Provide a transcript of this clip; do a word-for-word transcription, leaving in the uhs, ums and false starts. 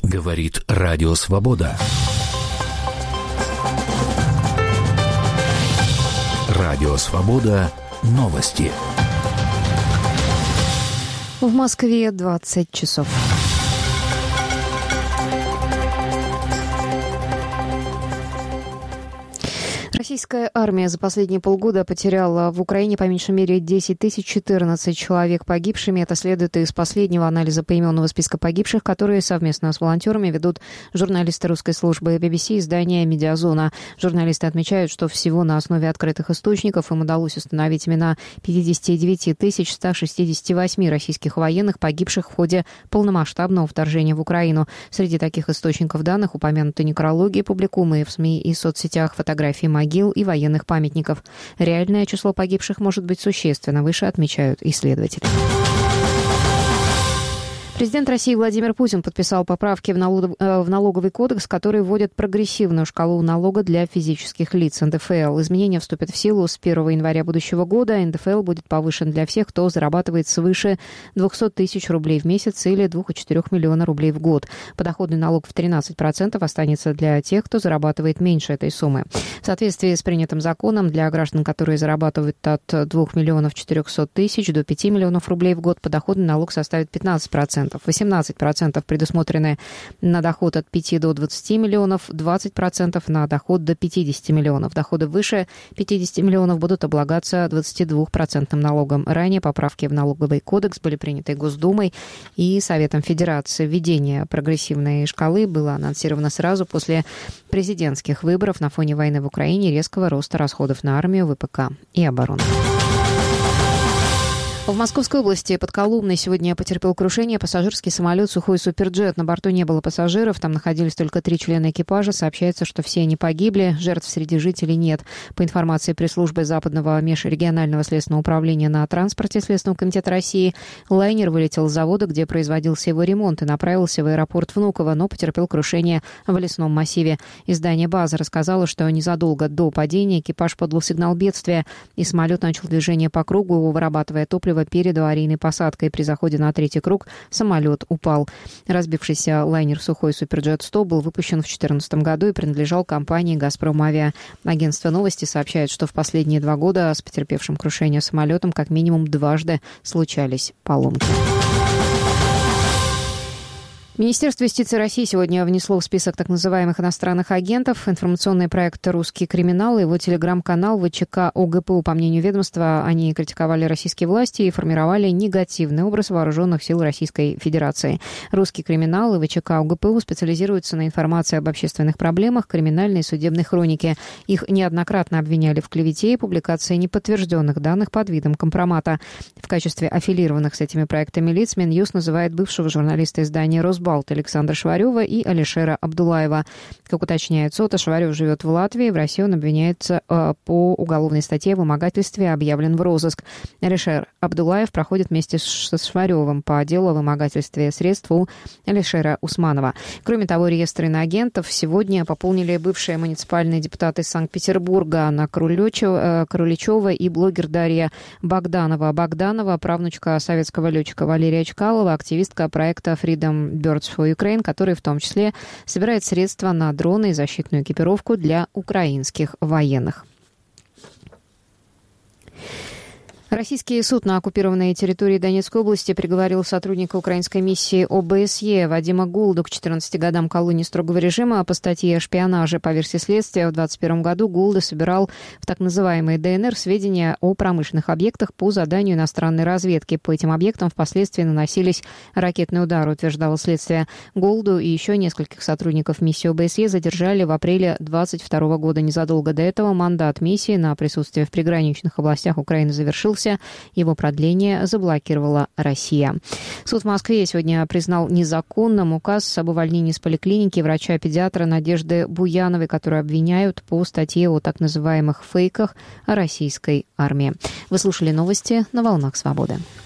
Говорит Радио Свобода. Радио Свобода. Новости. В Москве двадцать часов. Российская армия за последние полгода потеряла в Украине по меньшей мере десять тысяч четырнадцать человек погибшими. Это следует из последнего анализа поименного списка погибших, которые совместно с волонтерами ведут журналисты русской службы би би си и издания «Медиазона». Журналисты отмечают, что всего на основе открытых источников им удалось установить имена пятьдесят девять тысяч сто шестьдесят восемь российских военных, погибших в ходе полномасштабного вторжения в Украину. Среди таких источников данных упомянуты некрологи, публикуемые в СМИ и соцсетях, фотографии могил и военных памятников. Реальное число погибших может быть существенно выше, отмечают исследователи. Президент России Владимир Путин подписал поправки в, налог, в налоговый кодекс, которые вводят прогрессивную шкалу налога для физических лиц эн дэ эф эл. Изменения вступят в силу с первого января будущего года. эн дэ эф эл будет повышен для всех, кто зарабатывает свыше двести тысяч рублей в месяц или два целых четыре десятых миллиона рублей в год. Подоходный налог в тринадцать процентов останется для тех, кто зарабатывает меньше этой суммы. В соответствии с принятым законом, для граждан, которые зарабатывают от двух миллионов четырехсот тысяч до пяти миллионов рублей в год, подоходный налог составит пятнадцать процентов. восемнадцать процентов предусмотрены на доход от пяти до двадцати миллионов, двадцать процентов на доход до пятидесяти миллионов. Доходы выше пятидесяти миллионов будут облагаться двадцатидвухпроцентным налогом. Ранее поправки в налоговый кодекс были приняты Госдумой и Советом Федерации. Введение прогрессивной шкалы было анонсировано сразу после президентских выборов на фоне войны в Украине и резкого роста расходов на армию, вэ пэ ка и оборону. В Московской области под Коломной сегодня потерпел крушение пассажирский самолет «Сухой Суперджет». На борту не было пассажиров, там находились только три члена экипажа. Сообщается, что все они погибли, жертв среди жителей нет. По информации пресс-службы Западного межрегионального следственного управления на транспорте Следственного комитета России, лайнер вылетел с завода, где производился его ремонт, и направился в аэропорт Внуково, но потерпел крушение в лесном массиве. Издание «База» рассказало, что незадолго до падения экипаж подал сигнал бедствия, и самолет начал движение по кругу, вырабатывая топливо перед аварийной посадкой. При заходе на третий круг самолет упал. Разбившийся лайнер «Сухой Суперджет сто» был выпущен в две тысячи четырнадцатом году и принадлежал компании «Газпром Авиа». Агентство «Новости» сообщает, что в последние два года с потерпевшим крушение самолетом как минимум дважды случались поломки. Министерство юстиции России сегодня внесло в список так называемых иностранных агентов информационный проект «Русский криминал» и его телеграм-канал вэ че ка о гэ пэ у. По мнению ведомства, они критиковали российские власти и формировали негативный образ вооруженных сил Российской Федерации. «Русский криминал» и вэ че ка о гэ пэ у специализируются на информации об общественных проблемах, криминальной и судебной хронике. Их неоднократно обвиняли в клевете и публикации неподтвержденных данных под видом компромата. В качестве аффилированных с этими проектами лиц Минюст называет бывшего журналиста издания «Росбалт» Александра Шварева и Алишера Абдулаева. Как уточняет СОТА, Шварев живет в Латвии. В России он обвиняется э, по уголовной статье о вымогательстве и объявлен в розыск. Алишер Абдулаев проходит вместе с Шваревым по делу о вымогательстве средств у Алишера Усманова. Кроме того, реестр иноагентов сегодня пополнили бывшие муниципальные депутаты из Санкт-Петербурга Анна Круличева и блогер Дарья Богданова. Богданова, правнучка советского летчика Валерия Чкалова, активистка проекта Freedom Birds for Ukraine, который в том числе собирает средства на дроны и защитную экипировку для украинских военных. Российский суд на оккупированной территории Донецкой области приговорил сотрудника украинской миссии о бэ эс е Вадима Гулду к четырнадцати годам колонии строгого режима по статье о шпионаже. По версии следствия, в двадцать первом году Гулда собирал в так называемой дэ эн эр сведения о промышленных объектах по заданию иностранной разведки. По этим объектам впоследствии наносились ракетные удары, утверждало следствие. Гулду и еще нескольких сотрудников миссии о бэ эс е задержали в апреле двадцать второго года. Незадолго до этого мандат миссии на присутствие в приграничных областях Украины завершился. Его продление заблокировала Россия. Суд в Москве сегодня признал незаконным указ об увольнении из поликлиники врача-педиатра Надежды Буяновой, которую обвиняют по статье о так называемых фейках о российской армии. Вы слушали новости на «Волнах Свободы».